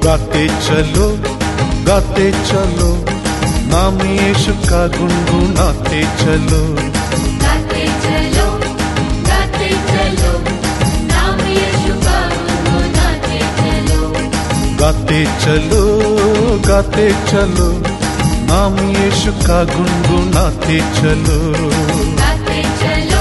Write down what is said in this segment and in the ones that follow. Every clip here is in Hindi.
गाते चलो, नाम यीशु का गुनगुनाते चलो। गाते चलो, नाम यीशु का गुनगुनाते चलो। गाते चलो, नाम यीशु का गुनगुनाते चलो। गाते चलो,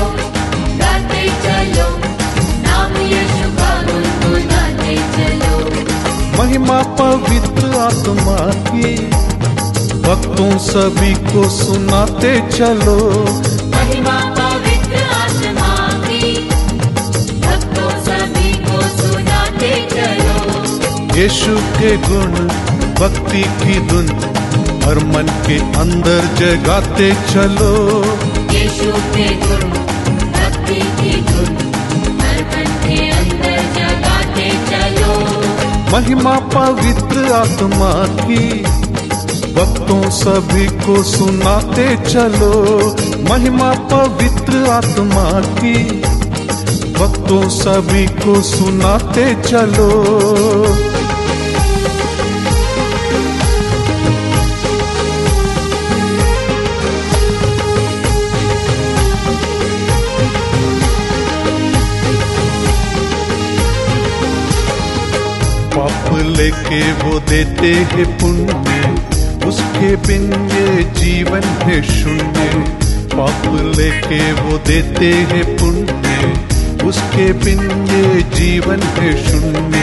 नाम यीशु का गुनगुनाते चलो। महिमा पवित्र आत्मा की भक्तों सभी को सुनाते चलो। महिमा पवित्र आत्मा की भक्तों सभी को सुनाते चलो। यीशु के गुण भक्ति की धुन हर मन के अंदर जगाते चलो। यीशु के गुण भक्ति की धुन हर मन के अंदर जगाते चलो। महिमा पवित्र आत्मा की भक्तों सभी को सुनाते चलो। महिमा पवित्र आत्मा की भक्तों सभी को सुनाते चलो। पाप लेके वो देते हैं पुण्य, उसके बिन ये जीवन है शून्य। पाप लेके वो देते हैं पुण्य, उसके बिन ये जीवन है शून्य।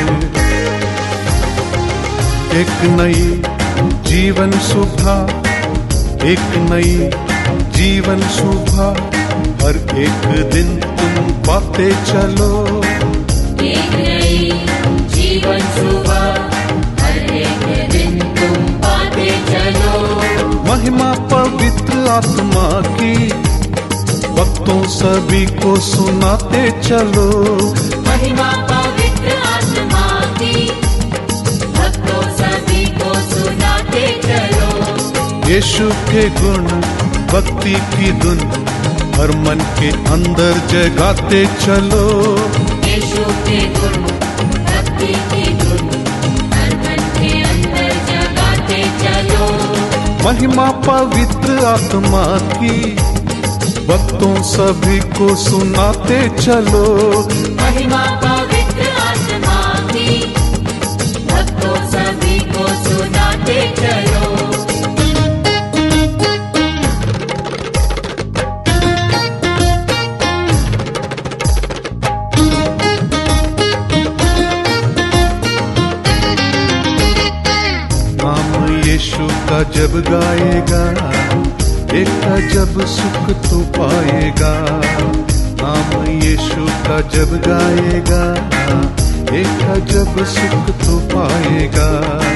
एक नई जीवन सुबह, एक नई जीवन सुबह, हर एक दिन तुम पाते चलो। एक नई जीवन सुबह, हर एक दिन तुम पाते चलो। महिमा पवित्र आत्मा की भक्तों सभी को सुनाते चलो। महिमा पवित्र आत्मा की भक्तों सभी को सुनाते चलो। यीशु के गुण भक्ति की धुन हर मन के अंदर जगाते चलो। यीशु के गुण भक्ति की धुन हर मन के अंदर जगाते चलो। महिमा पवित्र आत्मा की भक्तों सभी को सुनाते चलो। महिमा पवित्र आत्मा की भक्तों सभी को सुनाते चलो। नाम यीशु का जब गाएगा, एक अजब सुख तो पाएगा। नाम यीशु का जब गाएगा, एक अजब सुख तो पाएगा।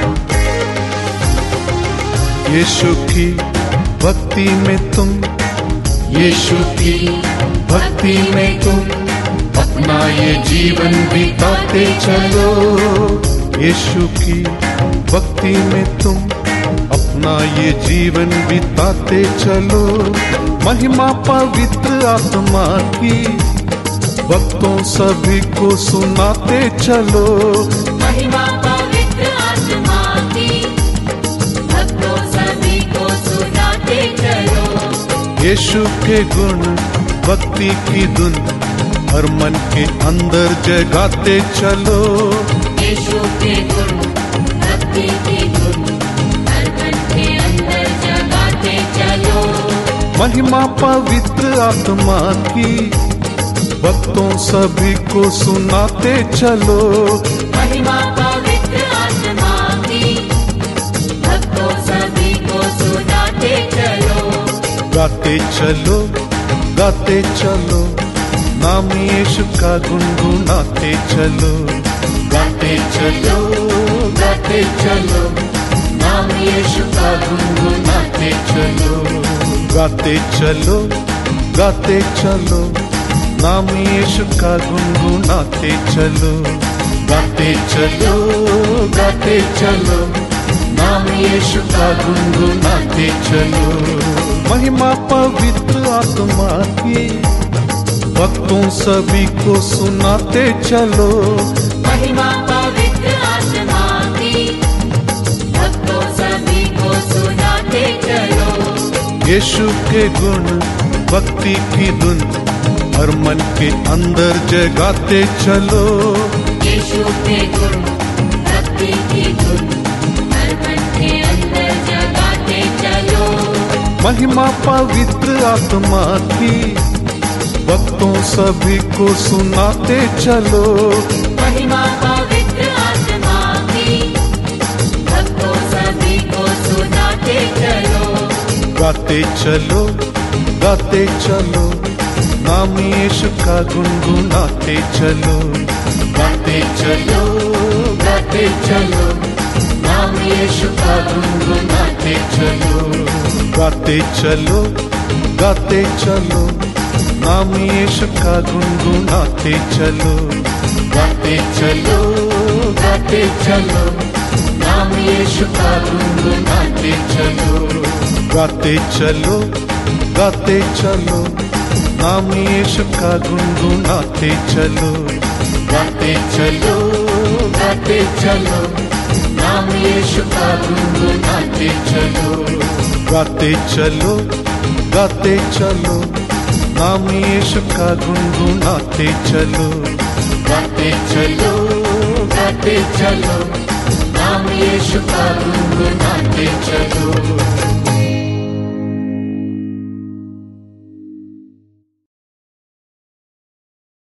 यीशु की भक्ति में तुम, यीशु की भक्ति में तुम अपना ये जीवन बिताते चलो। यीशु की भक्ति में तुम अपना ये जीवन बिताते चलो। महिमा पवित्र आत्मा की भक्तों सभी को सुनाते चलो। महिमा पवित्र आत्मा की भक्तों सभी को सुनाते चलो। यीशु के गुण भक्ति की धुन हर मन के अंदर जगाते चलो। यीशु के गुण भक्ति की धुन हर मन के अंदर जगाते चलो। महिमा पवित्र आत्मा की भक्तों सभी को सुनाते चलो। महिमा पवित्र आत्मा की भक्तों सभी को सुनाते चलो। गाते चलो, नाम यीशु का गुनगुनाते चलो। गाते चलो, नाम यीशु का गुनगुनाते चलो। गाते चलो, नाम यीशु का गुनगुनाते चलो। गाते चलो, नाम यीशु का गुनगुनाते चलो। महिमा पवित्र आत्मा की भक्तों सभी को सुनाते चलो। महिमा पवित्र आत्मा की यीशु के गुण भक्ति की धुन हर मन के अंदर जगाते चलो। यीशु के गुण भक्ति की धुन हर मन के अंदर जगाते चलो। महिमा पवित्र आत्मा की भक्तों सभी को सुनाते चलो। महिमा पवित्र आत्मा की भक्तों सभी को सुनाते चलो। गाते चलो गाते चलो नाम यीशु का गुनगुनाते चलो। गाते चलो गाते चलो नाम यीशु का गुनगुनाते चलो। गाते चलो गाते चलो नाम यीशु का गुनगुनाते चलो। गाते चलो गाते चलो नाम यीशु का गुनगुनाते चलो। गाते चलो गाते चलो नाम यीशु का गुनगुनाते चलो। गाते चलो गाते चलो नाम यीशु का गुनगुनाते चलो। गाते चलो गाते चलो नाम यीशु का गुनगुनाते चलो। गाते चलो गाते चलो नाम यीशु का गुनगुनाते चलो।